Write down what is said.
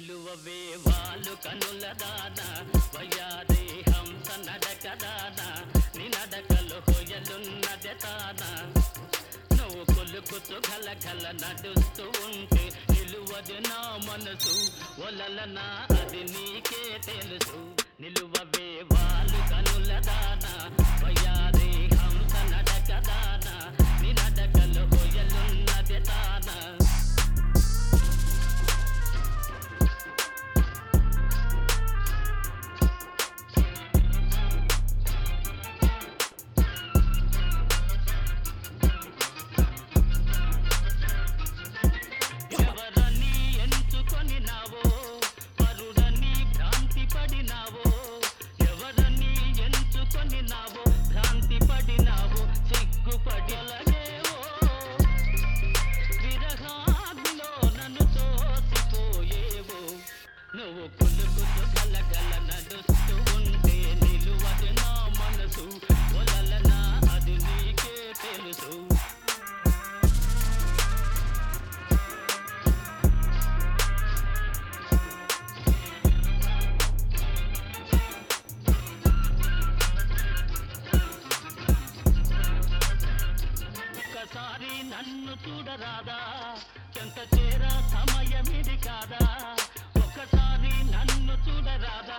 నిలువవే వాళ్ళు కనుల దాన వయ్యారి హంస నడక దాన నీ నడకలు హొయలున్నదే తాన నువ్వు కొలుకుతూ గలగల నడుస్తూ ఉంటే నిలువది నా మనసు ఒలలనా అది నీకే తెలుసు నిలువవే వాళ్ళు కనుల దాన వయ్యారి హంస నడక దాన నీ నడకలు హొయలున్నదే తాన నువ్వు కొలుకుతూ గలగల నడుస్తూ ఉంటే నిలువది నా మనసు ఒలలనా అది నీకే తెలుసు ఒకసారి నన్ను చూడరాదా చెంత చేర సమయమిది కాదా ఒకసారి నన్ను చూడరాదా